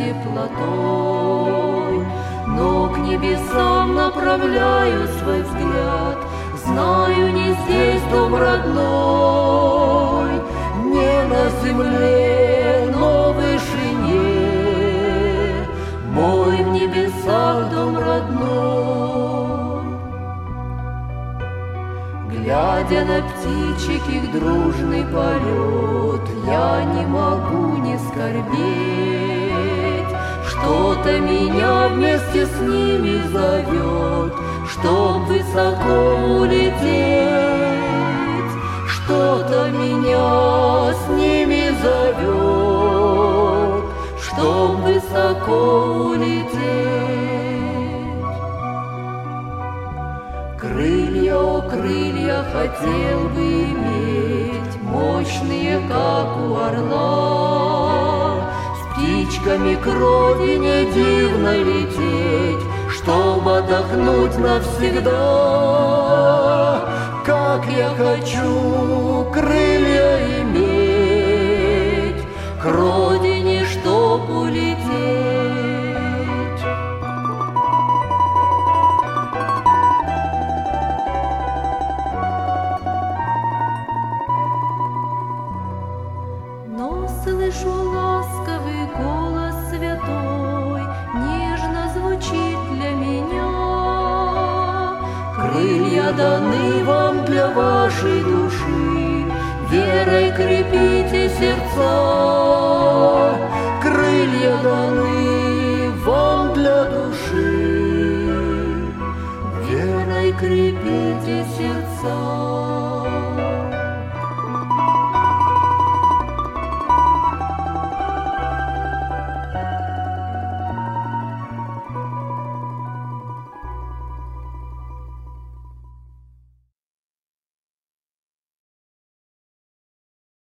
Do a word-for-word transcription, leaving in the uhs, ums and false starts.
теплотой, но к небесам направляю свой взгляд. Знаю, не здесь дом родной, не на земле, но в вышине, мой в небесах дом родной. Глядя на птичек их дружный полет, я не могу не скорбеть. Что-то меня вместе с ними зовет, чтоб высоко улететь. Что-то меня с ними зовет, чтоб высоко улететь. Крылья, о крылья, хотел бы иметь, мощные, как у орла, с птичками к родине дивно лететь, чтоб отдохнуть навсегда. Как я хочу крылья иметь, к родине, чтоб улететь. Но слышу ласковый голос святой, нежно звучит для меня. Крылья даны вам для вашей души, верой крепите сердца. Крылья даны вам для души, верой крепите сердца.